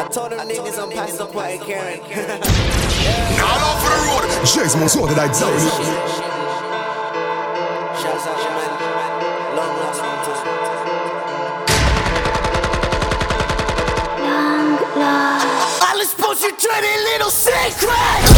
told them niggas I'm past the point and caring. Now off for the road. James Monsoon that I tell you. Shouts out to man. Long last one too. Young love. I'll expose you to a little secret.